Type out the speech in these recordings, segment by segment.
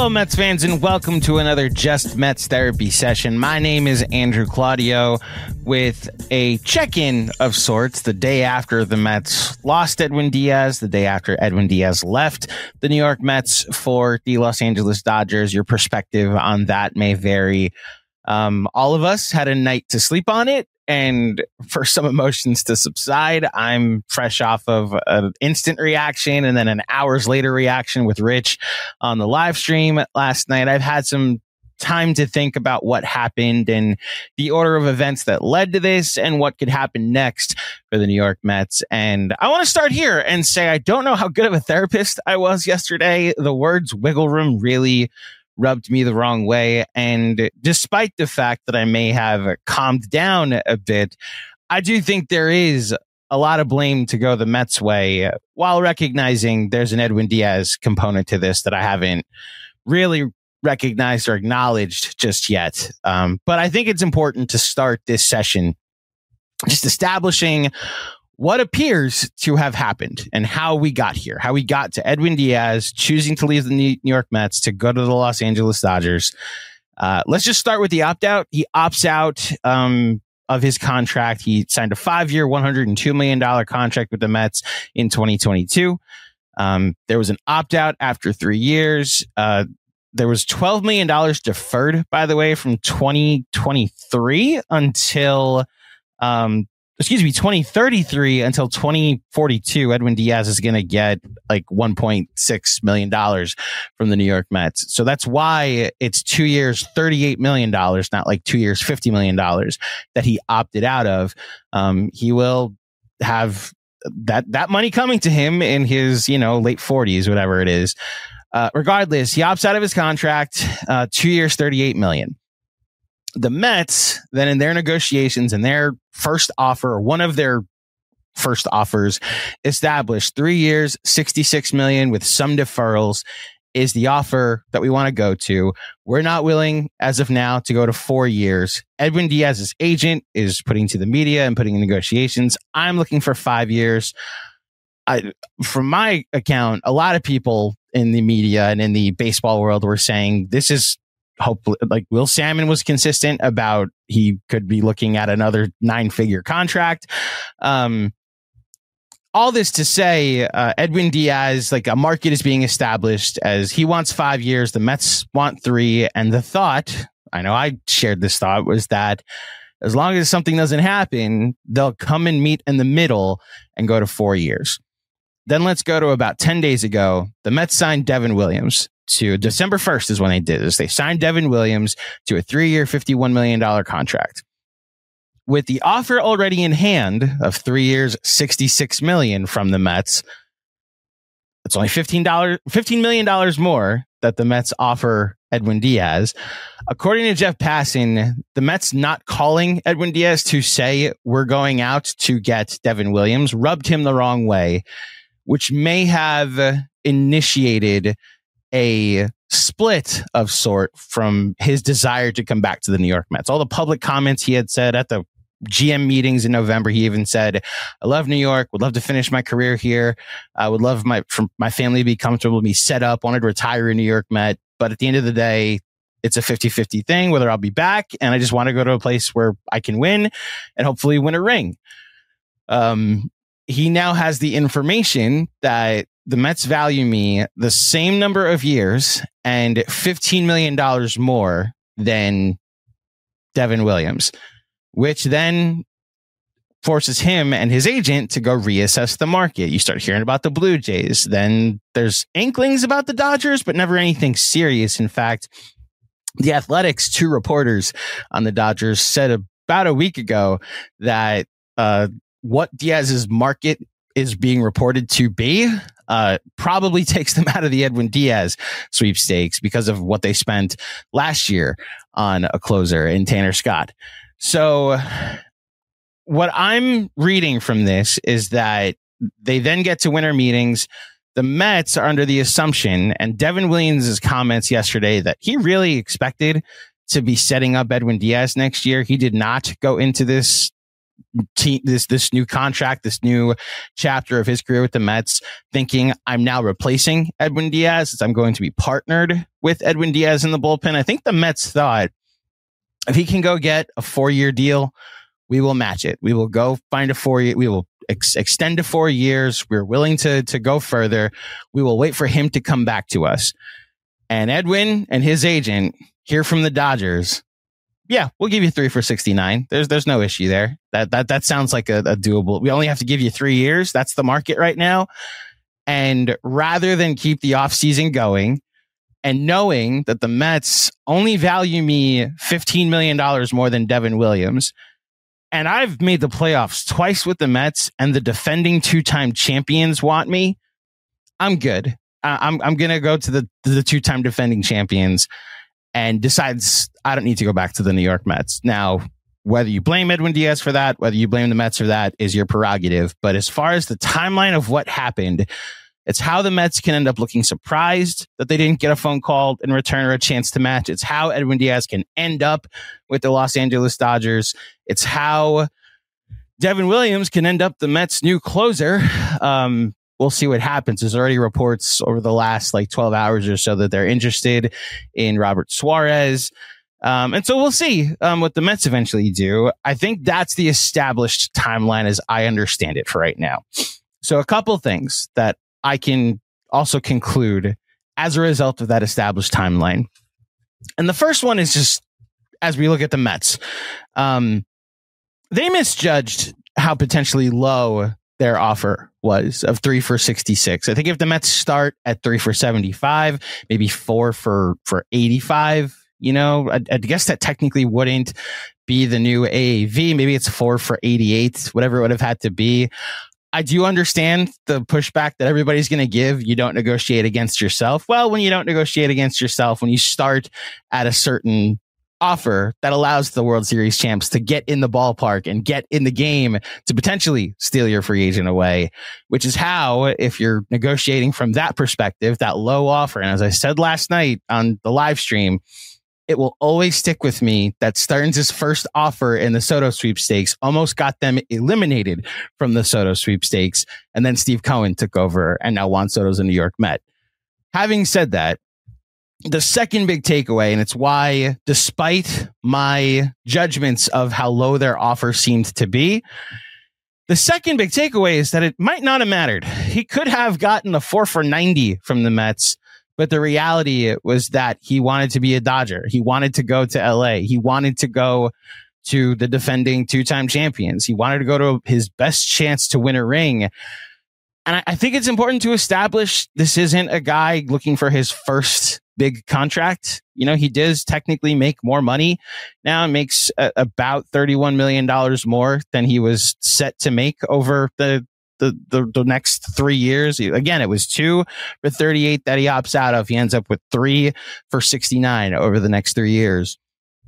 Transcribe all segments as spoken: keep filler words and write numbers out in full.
Hello, Mets fans, and welcome to another Just Mets therapy session. My name is Andrew Claudio with a check-in of sorts the day after the Mets lost Edwin Diaz, the day after Edwin Diaz left the New York Mets for the Los Angeles Dodgers. Your perspective on that may vary. Um, all of us had a night to sleep on it, and for some emotions to subside. I'm fresh off of an instant reaction and then an hours later reaction with Rich on the live stream last night. I've had some time to think about what happened and the order of events that led to this and what could happen next for the New York Mets. And I want to start here and say I don't know how good of a therapist I was yesterday. The words wiggle room really rubbed me the wrong way. And despite the fact that I may have calmed down a bit, I do think there is a lot of blame to go the Mets' way, while recognizing there's an Edwin Diaz component to this that I haven't really recognized or acknowledged just yet. Um, but I think it's important to start this session just establishing what appears to have happened and how we got here, how we got to Edwin Diaz choosing to leave the New York Mets to go to the Los Angeles Dodgers. Uh, let's just start with the opt-out. He opts out um, of his contract. He signed a five-year, one hundred two million dollars contract with the Mets in twenty twenty-two. Um, there was an opt-out after three years. Uh, there was twelve million dollars deferred, by the way, from twenty twenty-three until... Um, excuse me, twenty thirty-three until twenty forty-two, Edwin Diaz is going to get like one point six million dollars from the New York Mets. So that's why it's two years, thirty-eight million dollars, not like two years, fifty million dollars that he opted out of. Um, he will have that, that money coming to him in his, you know, late forties, whatever it is. Uh, regardless, he opts out of his contract, uh, two years, thirty-eight million dollars. The Mets, then in their negotiations and their first offer, or one of their first offers, established three years, sixty-six million dollars with some deferrals is the offer that we want to go to. We're not willing as of now to go to four years. Edwin Diaz's agent is putting to the media and putting in negotiations. I'm looking for five years. I, from my account, a lot of people in the media and in the baseball world were saying this is hopefully, like Will Salmon was consistent about he could be looking at another nine figure contract. Um, all this to say, uh, Edwin Diaz, like a market is being established as he wants five years. The Mets want three. And the thought, I know I shared this thought, was that as long as something doesn't happen, they'll come and meet in the middle and go to four years. Then let's go to about ten days ago. The Mets signed Devin Williams. To December first is when they did this. They signed Devin Williams to a three-year, fifty-one million dollars contract. With the offer already in hand of three years, sixty-six million dollars from the Mets, it's only fifteen dollars, fifteen million dollars more that the Mets offer Edwin Diaz. According to Jeff Passan, the Mets not calling Edwin Diaz to say we're going out to get Devin Williams rubbed him the wrong way, which may have initiated a split of sort from his desire to come back to the New York Mets. All the public comments he had said at the G M meetings in November, he even said, I love New York, would love to finish my career here. I would love my for my family to be comfortable, be set up, wanted to retire in New York Met. But at the end of the day, it's a fifty-fifty thing, whether I'll be back. And I just want to go to a place where I can win and hopefully win a ring. Um, he now has the information that the Mets value me the same number of years and fifteen million dollars more than Devin Williams, which then forces him and his agent to go reassess the market. You start hearing about the Blue Jays. Then there's inklings about the Dodgers, but never anything serious. In fact, the Athletics, two reporters on the Dodgers, said about a week ago that uh, what Diaz's market is being reported to be uh, probably takes them out of the Edwin Diaz sweepstakes because of what they spent last year on a closer in Tanner Scott. So what I'm reading from this is that they then get to winter meetings. The Mets are under the assumption, and Devin Williams' comments yesterday, that he really expected to be setting up Edwin Diaz next year. He did not go into this team, this this new contract, this new chapter of his career with the Mets, thinking I'm now replacing Edwin Diaz, I'm going to be partnered with Edwin Diaz in the bullpen. I think the Mets thought if he can go get a four-year deal, we will match it. We will go find a four-year. We will ex- extend to four years. We're willing to to go further. We will wait for him to come back to us. And Edwin and his agent hear from the Dodgers. Yeah, we'll give you three for sixty-nine. There's there's no issue there. That that that sounds like a, a doable. We only have to give you three years. That's the market right now. And rather than keep the offseason going and knowing that the Mets only value me fifteen million dollars more than Devin Williams, and I've made the playoffs twice with the Mets and the defending two-time champions want me, I'm good. I'm I'm going to go to the, the two-time defending champions and decides I don't need to go back to the New York Mets. Now, whether you blame Edwin Diaz for that, whether you blame the Mets for that is your prerogative. But as far as the timeline of what happened, it's how the Mets can end up looking surprised that they didn't get a phone call in return or a chance to match. It's how Edwin Diaz can end up with the Los Angeles Dodgers. It's how Devin Williams can end up the Mets' new closer. Um, We'll see what happens. There's already reports over the last like twelve hours or so that they're interested in Robert Suarez. Um, and so we'll see um, what the Mets eventually do. I think that's the established timeline as I understand it for right now. So a couple things that I can also conclude as a result of that established timeline. And the first one is just as we look at the Mets, um, they misjudged how potentially low their offer was of three for sixty-six. I think if the Mets start at three for seventy-five, maybe four for, for eighty-five, you know, I, I guess that technically wouldn't be the new A A V. Maybe it's four for eighty-eight, whatever it would have had to be. I do understand the pushback that everybody's going to give. You don't negotiate against yourself. Well, when you don't negotiate against yourself, when you start at a certain offer that allows the World Series champs to get in the ballpark and get in the game to potentially steal your free agent away, which is how, if you're negotiating from that perspective, that low offer. And as I said last night on the live stream, it will always stick with me that Stearns' first offer in the Soto sweepstakes almost got them eliminated from the Soto sweepstakes. And then Steve Cohen took over and now Juan Soto's a New York Met. Having said that, the second big takeaway, and it's why, despite my judgments of how low their offer seemed to be, the second big takeaway is that it might not have mattered. He could have gotten a four for ninety from the Mets, but the reality was that he wanted to be a Dodger. He wanted to go to L A. He wanted to go to the defending two-time champions. He wanted to go to his best chance to win a ring. And I, I think it's important to establish this isn't a guy looking for his first big contract. You know, he does technically make more money now, makes a, about thirty-one million dollars more than he was set to make over the, the, the, the next three years. Again, it was two for thirty-eight that he opts out of. He ends up with three for sixty-nine over the next three years.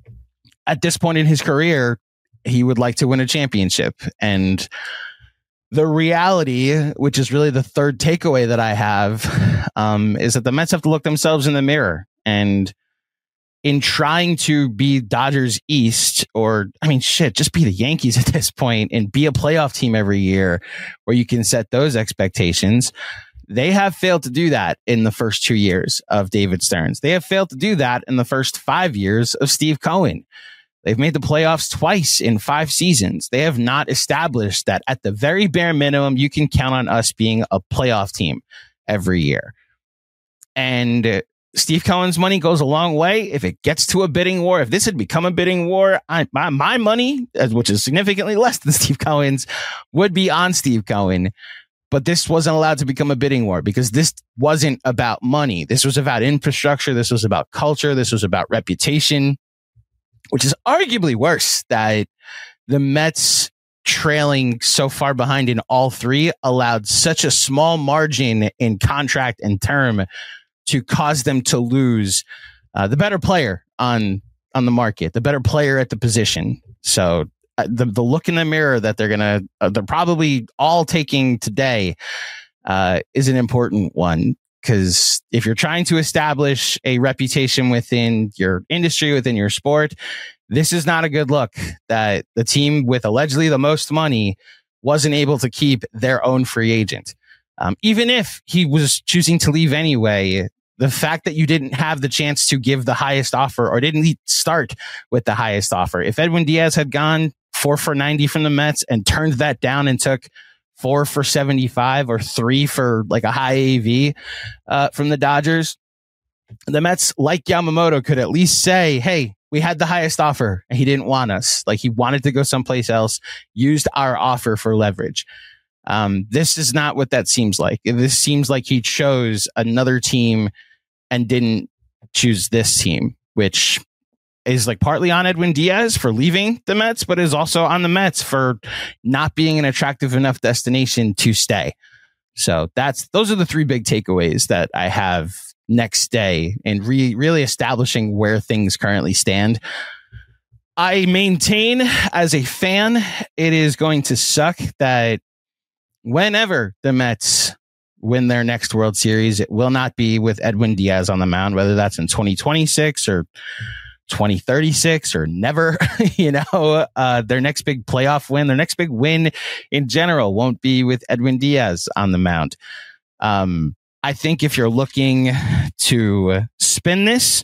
At this point in his career, he would like to win a championship. And the reality, which is really the third takeaway that I have, um, is that the Mets have to look themselves in the mirror. And in trying to be Dodgers East, or, I mean, shit, just be the Yankees at this point and be a playoff team every year where you can set those expectations, they have failed to do that in the first two years of David Stearns. They have failed to do that in the first five years of Steve Cohen. They've made the playoffs twice in five seasons. They have not established that at the very bare minimum, you can count on us being a playoff team every year. And Steve Cohen's money goes a long way. If it gets to a bidding war, if this had become a bidding war, I, my, my money, which is significantly less than Steve Cohen's, would be on Steve Cohen. But this wasn't allowed to become a bidding war because this wasn't about money. This was about infrastructure. This was about culture. This was about reputation, which is arguably worse, that the Mets trailing so far behind in all three allowed such a small margin in contract and term to cause them to lose uh, the better player on on the market, the better player at the position. So uh, the the look in the mirror that they're gonna uh, they're probably all taking today uh, is an important one, Because if you're trying to establish a reputation within your industry, within your sport, this is not a good look that the team with allegedly the most money wasn't able to keep their own free agent. Um, even if he was choosing to leave anyway, the fact that you didn't have the chance to give the highest offer or didn't start with the highest offer. If Edwin Diaz had gone four for ninety from the Mets and turned that down and took four for seventy-five or three for like a high A V uh, from the Dodgers, the Mets, like Yamamoto, could at least say, hey, we had the highest offer and he didn't want us. Like he wanted to go someplace else, used our offer for leverage. Um, this is not what that seems like. This seems like he chose another team and didn't choose this team, which is like partly on Edwin Diaz for leaving the Mets, but is also on the Mets for not being an attractive enough destination to stay. So that's, those are the three big takeaways that I have next day and re, really establishing where things currently stand. I maintain as a fan, it is going to suck that whenever the Mets win their next World Series, it will not be with Edwin Diaz on the mound, whether that's in twenty twenty-six or twenty thirty-six or never. You know, uh, their next big playoff win, their next big win in general won't be with Edwin Diaz on the mound. Um, I think if you're looking to spin this,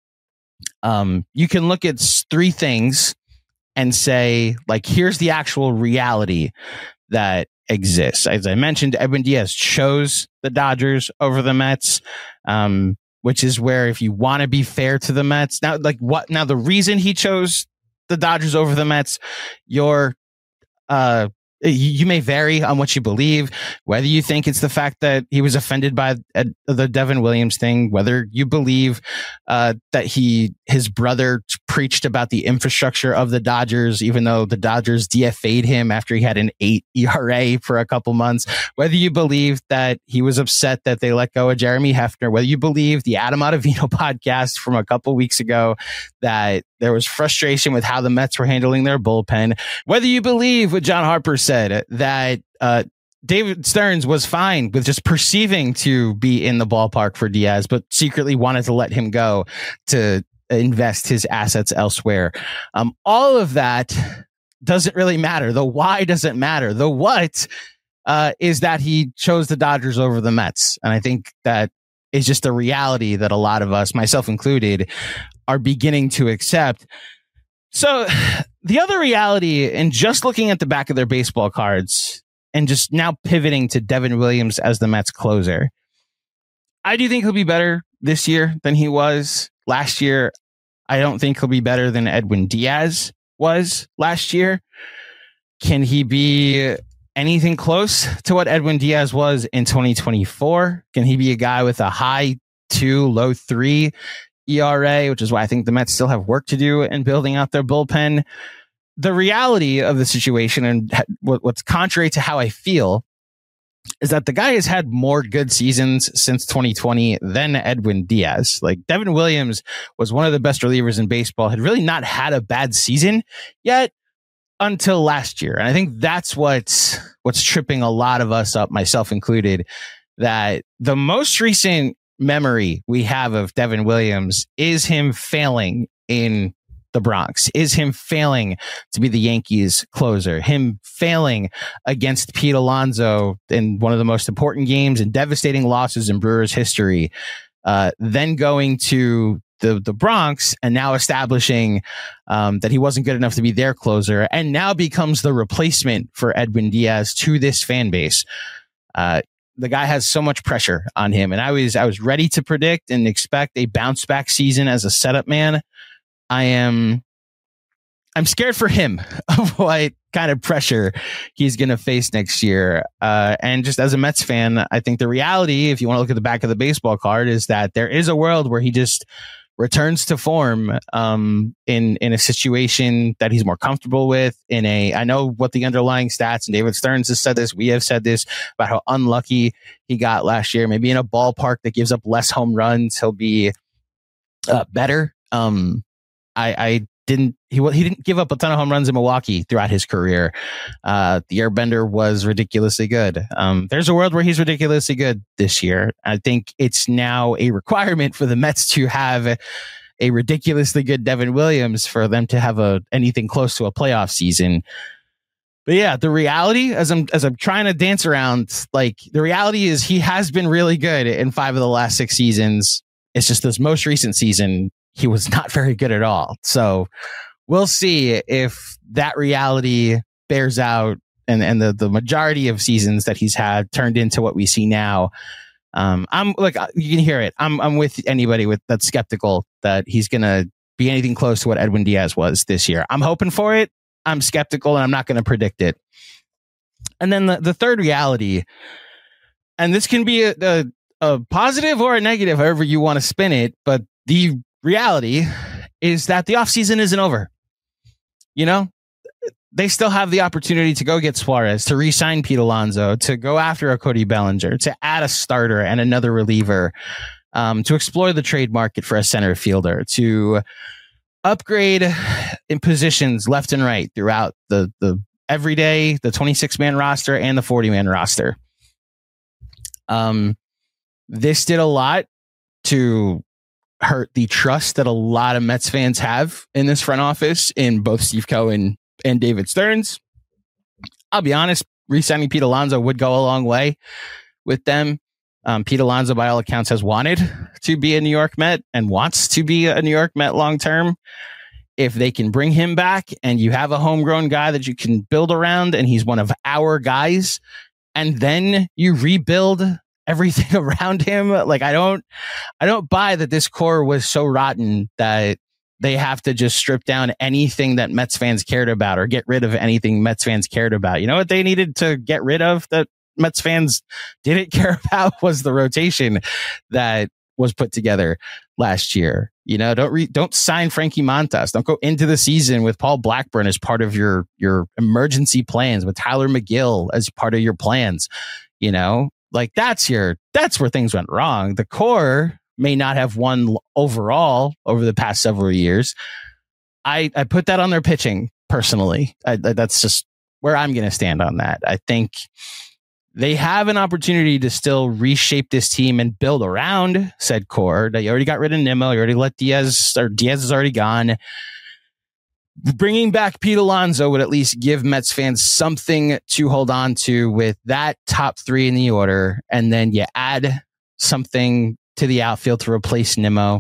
um, you can look at three things and say, like, here's the actual reality that exists. As I mentioned, Edwin Diaz chose the Dodgers over the Mets, um, which is where, if you want to be fair to the Mets, now, like what, now the reason he chose the Dodgers over the Mets, you're, uh, you may vary on what you believe, whether you think it's the fact that he was offended by the Devin Williams thing, whether you believe uh, that he his brother preached about the infrastructure of the Dodgers, even though the Dodgers D F A'd him after he had an eight E R A for a couple months, whether you believe that he was upset that they let go of Jeremy Hefner, whether you believe the Adam Ottavino podcast from a couple weeks ago that there was frustration with how the Mets were handling their bullpen, whether you believe what John Harper said, that uh, David Stearns was fine with just perceiving to be in the ballpark for Diaz, but secretly wanted to let him go to invest his assets elsewhere. Um, all of that doesn't really matter. The why doesn't matter. The what uh, is that he chose the Dodgers over the Mets. And I think that is just a reality that a lot of us, myself included, are beginning to accept. So the other reality, and just looking at the back of their baseball cards and just now pivoting to Devin Williams as the Mets closer, I do think he'll be better this year than he was last year. I don't think he'll be better than Edwin Diaz was last year. Can he be anything close to what Edwin Diaz was in twenty twenty-four? Can he be a guy with a high two, low three E R A, which is why I think the Mets still have work to do in building out their bullpen? The reality of the situation, and what's contrary to how I feel, is that the guy has had more good seasons since twenty twenty than Edwin Diaz. Like, Devin Williams was one of the best relievers in baseball, had really not had a bad season yet until last year. And I think that's what's, what's tripping a lot of us up, myself included, that the most recent memory we have of Devin Williams is him failing in the Bronx, is him failing to be the Yankees closer, him failing against Pete Alonso in one of the most important games and devastating losses in Brewers history, uh, then going to the, the Bronx and now establishing um, that he wasn't good enough to be their closer, and now becomes the replacement for Edwin Diaz to this fan base. Uh, The guy has so much pressure on him, and I was I was ready to predict and expect a bounce back season as a setup man. I am I'm scared for him of what kind of pressure he's going to face next year. Uh, and just as a Mets fan, I think the reality, if you want to look at the back of the baseball card, is that there is a world where he just returns to form um, in in a situation that he's more comfortable with. In a, I know what the underlying stats, and David Stearns has said this, we have said this about how unlucky he got last year. Maybe in a ballpark that gives up less home runs, he'll be uh, better. Um, I, I didn't he he didn't give up a ton of home runs in Milwaukee throughout his career. Uh, the Airbender was ridiculously good. Um, there's a world where he's ridiculously good this year. I think it's now a requirement for the Mets to have a ridiculously good Devin Williams for them to have a anything close to a playoff season. But yeah, the reality, as I'm as I'm trying to dance around, like the reality is he has been really good in five of the last six seasons. It's just this most recent season, he was not very good at all. So we'll see if that reality bears out and, and the, the majority of seasons that he's had turned into what we see now. Um, I'm like, you can hear it. I'm I'm with anybody with that's skeptical that he's going to be anything close to what Edwin Diaz was this year. I'm hoping for it. I'm skeptical and I'm not going to predict it. And then the, the third reality, and this can be a, a, a positive or a negative, however you want to spin it, but the reality is that the offseason isn't over. You know, they still have the opportunity to go get Suarez, to re-sign Pete Alonso, to go after a Cody Bellinger, to add a starter and another reliever, um, to explore the trade market for a center fielder, to upgrade in positions left and right throughout the, the everyday, the twenty-six man roster and the forty man roster. Um, this did a lot to hurt the trust that a lot of Mets fans have in this front office in both Steve Cohen and David Stearns. I'll be honest, re-signing Pete Alonso would go a long way with them. Um, Pete Alonso, by all accounts, has wanted to be a New York Met and wants to be a New York Met long term. If they can bring him back and you have a homegrown guy that you can build around and he's one of our guys, and then you rebuild everything around him. Like, I don't, I don't buy that this core was so rotten that they have to just strip down anything that Mets fans cared about or get rid of anything Mets fans cared about. You know what they needed to get rid of that Mets fans didn't care about was the rotation that was put together last year. You know, don't re- don't sign Frankie Montas. Don't go into the season with Paul Blackburn as part of your your emergency plans, with Tyler McGill as part of your plans. You know, like that's your that's where things went wrong. The core may not have won overall over the past several years. I I put that on their pitching personally. I, that's just where I'm going to stand on that. I think they have an opportunity to still reshape this team and build around said core. You already got rid of Nimmo. You already let Diaz, or Diaz is already gone. Bringing back Pete Alonso would at least give Mets fans something to hold on to with that top three in the order. And then you add something to the outfield to replace Nimmo.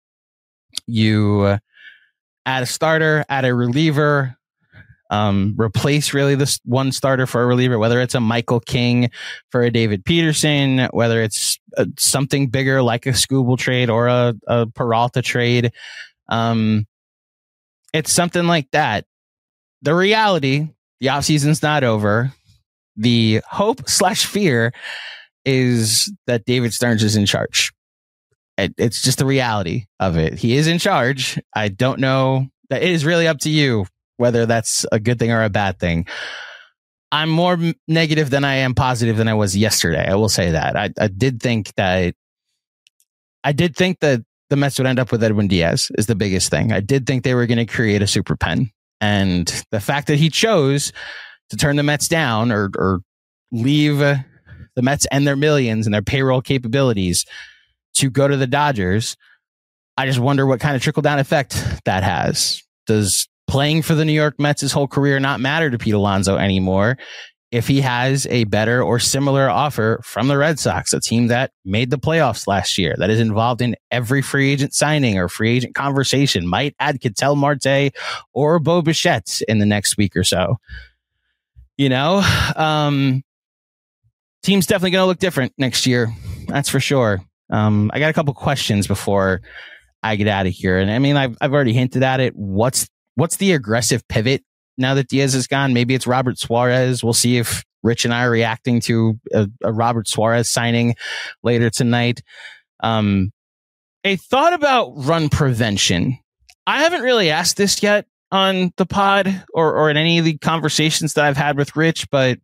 You add a starter, add a reliever, Um, replace really this one starter for a reliever, whether it's a Michael King for a David Peterson, whether it's a, something bigger like a Skubal trade or a, a Peralta trade. Um, it's something like that. The reality, the offseason's not over. The hope slash fear is that David Stearns is in charge. It, it's just the reality of it. He is in charge. I don't know. That it is really up to you whether that's a good thing or a bad thing. I'm more m- negative than I am positive than I was yesterday. I will say that. I, I did think that I did think that the Mets would end up with Edwin Diaz is the biggest thing. I did think they were going to create a super pen. And the fact that he chose to turn the Mets down or, or leave the Mets and their millions and their payroll capabilities to go to the Dodgers, I just wonder what kind of trickle down effect that has. Does playing for the New York Mets his whole career not matter to Pete Alonso anymore if he has a better or similar offer from the Red Sox, a team that made the playoffs last year, that is involved in every free agent signing or free agent conversation, might add Ketel Marte or Bo Bichette in the next week or so? You know, um, team's definitely going to look different next year. That's for sure. Um, I got a couple questions before I get out of here. And I mean, I've, I've already hinted at it. What's What's the aggressive pivot now that Diaz is gone? Maybe it's Robert Suarez. We'll see if Rich and I are reacting to a, a Robert Suarez signing later tonight. Um, a thought about run prevention. I haven't really asked this yet on the pod or, or in any of the conversations that I've had with Rich, but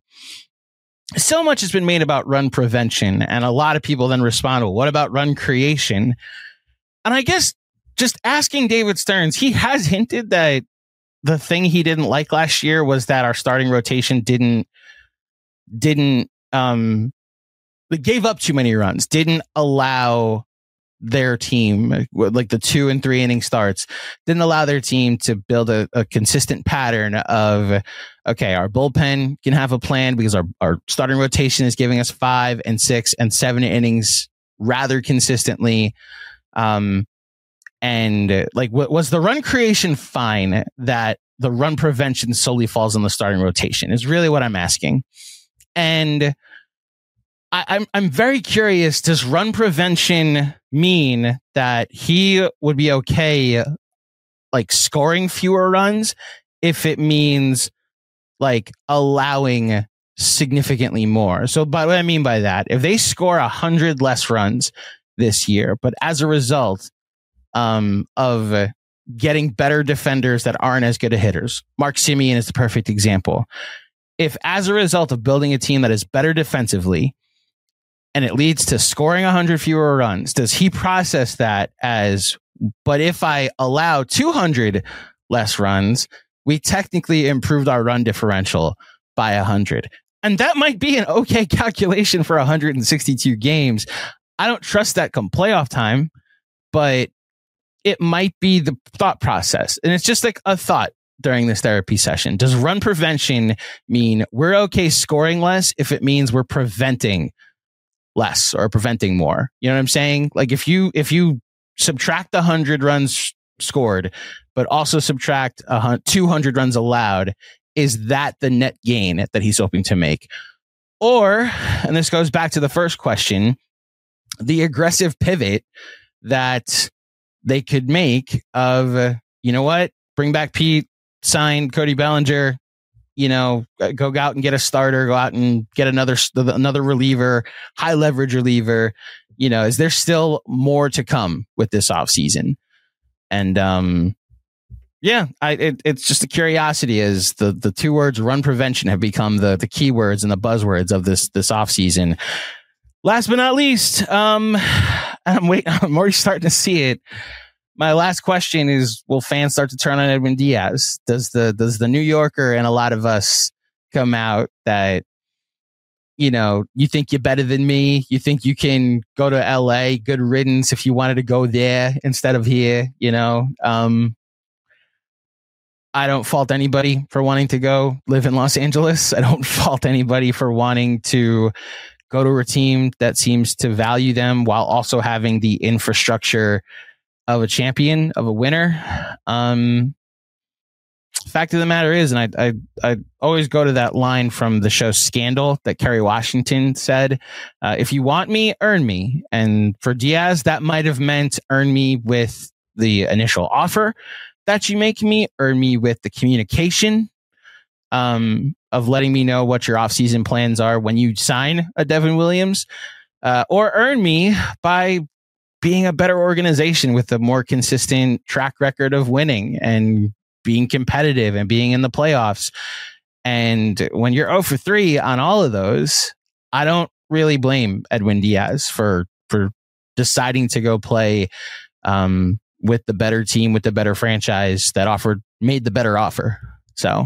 so much has been made about run prevention. And a lot of people then respond, well, what about run creation? And I guess just asking David Stearns, he has hinted that the thing he didn't like last year was that our starting rotation didn't didn't um it gave up too many runs, didn't allow their team, like the two and three inning starts, didn't allow their team to build a, a consistent pattern of, okay, our bullpen can have a plan because our, our starting rotation is giving us five and six and seven innings rather consistently. Um, and like, what was the run creation fine that the run prevention solely falls on the starting rotation is really what I'm asking. And I, I'm I'm very curious. Does run prevention mean that he would be okay, like scoring fewer runs, if it means like allowing significantly more? So, by what I mean by that, if they score a hundred less runs this year, but as a result um, of getting better defenders that aren't as good at hitters, Mark Semien is the perfect example. If as a result of building a team that is better defensively, and it leads to scoring one hundred fewer runs, does he process that as, but if I allow two hundred less runs, we technically improved our run differential by one hundred? And that might be an okay calculation for one hundred sixty-two games. I don't trust that come playoff time, but it might be the thought process. And it's just like a thought during this therapy session. Does run prevention mean we're okay scoring less if it means we're preventing less or preventing more? You know what I'm saying? Like if you if you subtract one hundred runs scored, but also subtract a two hundred runs allowed, is that the net gain that he's hoping to make? Or, and this goes back to the first question, the aggressive pivot that they could make of, uh, you know what, bring back Pete, sign Cody Bellinger, you know, go out and get a starter, go out and get another another reliever, high leverage reliever. You know, is there still more to come with this offseason? And um, yeah, I it, it's just a curiosity. Is the the two words run prevention have become the the keywords and the buzzwords of this this offseason. Last but not least, um, I'm wait, I'm already starting to see it. My last question is, will fans start to turn on Edwin Diaz? Does the does the New Yorker and a lot of us come out that, you know, you think you're better than me? You think you can go to L A? Good riddance if you wanted to go there instead of here, you know? Um, I don't fault anybody for wanting to go live in Los Angeles. I don't fault anybody for wanting to go to a team that seems to value them while also having the infrastructure of a champion, of a winner. Um, fact of the matter is, and I, I, I always go to that line from the show Scandal that Kerry Washington said, uh, if you want me, earn me. And for Diaz, that might have meant earn me with the initial offer that you make me, earn me with the communication um, of letting me know what your offseason plans are when you sign a Devin Williams, uh, or earn me by being a better organization with a more consistent track record of winning and being competitive and being in the playoffs. And when you're oh for three on all of those, I don't really blame Edwin Diaz for, for deciding to go play um, with the better team, with the better franchise that offered, made the better offer. So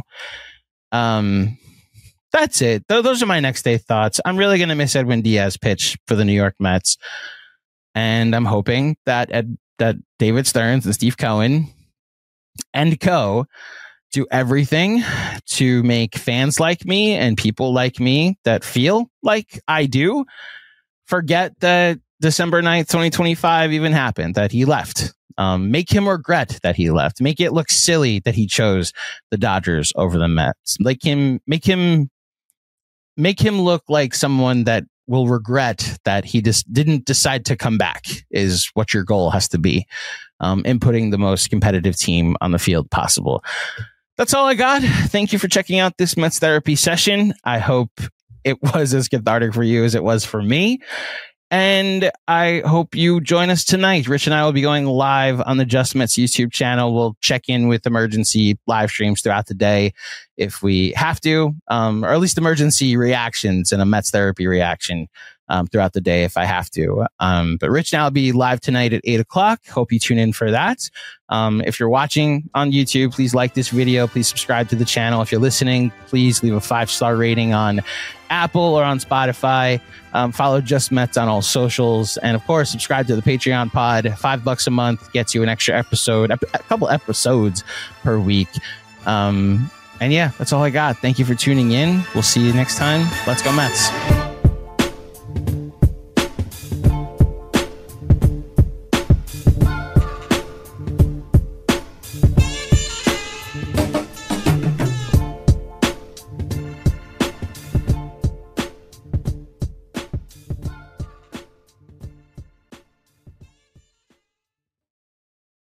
um, that's it. Th- those are my next day thoughts. I'm really going to miss Edwin Diaz pitch for the New York Mets. And I'm hoping that Ed, that David Stearns and Steve Cohen and co do everything to make fans like me and people like me that feel like I do forget that December ninth, twenty twenty-five even happened, that he left. Um, make him regret that he left. Make it look silly that he chose the Dodgers over the Mets. Like him, make him, make him look like someone that will regret that he just didn't decide to come back, is what your goal has to be, um, in putting the most competitive team on the field possible. That's all I got. Thank you for checking out this Mets therapy session. I hope it was as cathartic for you as it was for me. And I hope you join us tonight. Rich and I will be going live on the Just Mets YouTube channel. We'll check in with emergency live streams throughout the day if we have to, um, or at least emergency reactions and a Mets therapy reaction um, throughout the day if I have to. Um, but Rich Now will be live tonight at eight o'clock. Hope you tune in for that. Um, if you're watching on YouTube, please like this video. Please subscribe to the channel. If you're listening, please leave a five-star rating on Apple or on Spotify. Um, follow Just Mets on all socials. And of course, subscribe to the Patreon pod. Five bucks a month gets you an extra episode, a couple episodes per week. Um, and yeah, that's all I got. Thank you for tuning in. We'll see you next time. Let's go Mets.